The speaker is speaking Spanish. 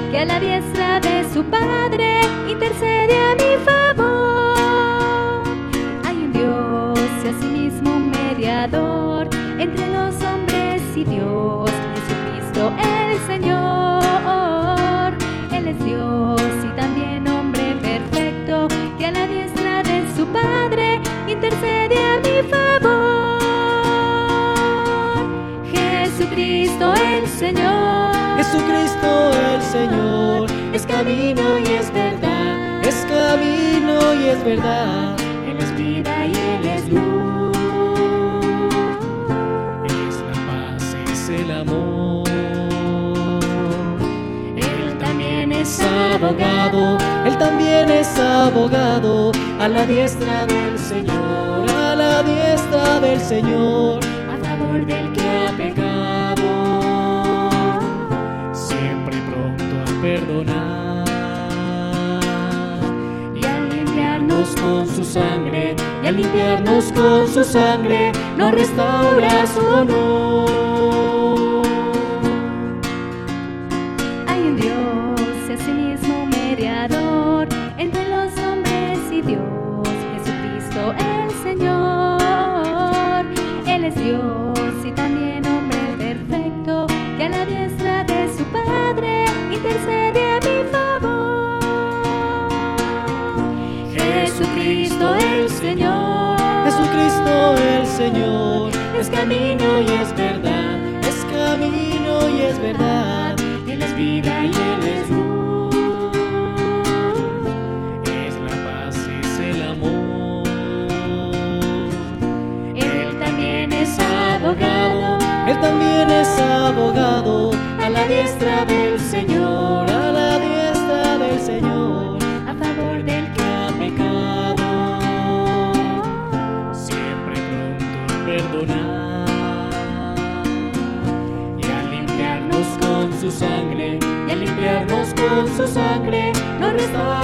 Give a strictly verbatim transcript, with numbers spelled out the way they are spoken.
que a la diestra de su Padre intercede a mi favor. Hay un Dios y asimismo un mediador entre los hombres y Dios, Jesucristo el Señor. Él es Dios y también hombre perfecto, que a la diestra de su Padre intercede a mi favor. Jesucristo el Señor, Jesucristo el Señor, es camino y es verdad, es camino y es verdad. Él es vida y Él es luz. Es la paz, es el amor. Él también es abogado, Él también es abogado, a la diestra del Señor, a la diestra del Señor, a favor del que ha pecado, siempre pronto a perdonar. y al limpiarnos Con su sangre, y al limpiarnos con su sangre, nos restaura su honor. hay un Dios y asimismo un mediador entre los hombres y Dios, Jesucristo el Señor. Él es Dios y también hombre perfecto, que a la diestra de su Padre intercede a mi favor. Jesucristo el Señor, Jesucristo el Señor, es camino y es verdad, es camino y es verdad. Él es vida y Él es luz. Es la paz, es el amor. Él también es abogado, Él también es abogado, a la diestra del Señor, a la diestra del Señor, a favor del que ha pecado, siempre pronto a perdonar. Y al limpiarnos con su sangre, y al limpiarnos con su sangre, nos restaura